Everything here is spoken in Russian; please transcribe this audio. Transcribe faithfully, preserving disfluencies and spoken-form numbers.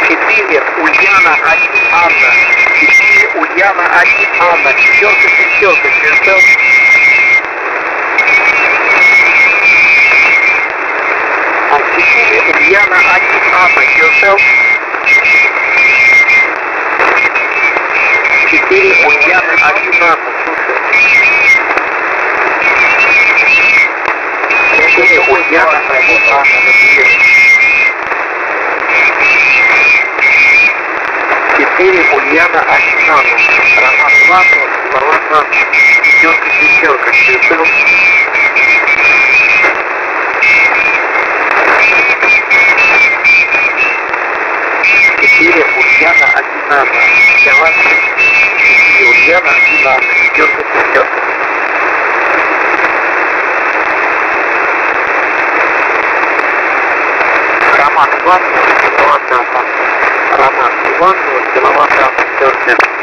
четыре, Ульяна, один, Анна. четыре, Ульяна, один, Анна. Четверка, шестерка, Черсел. четыре, Ульяна, один, Анна. Черсел. четыре, Ульяна, один, Анна. четыре, Ульяна, один, Анна. четыре, Ульяна, один, Анна. Роман, два, Роман, два. Пятерка, шестерка, Черсел. четыре, Ульяна, один, Анна. Для вас четыре, Ульяна, один, Анна. Пятерка, шестерка. Роман Иванов, Роман Иванов, Роман Иванов, Роман Иванов,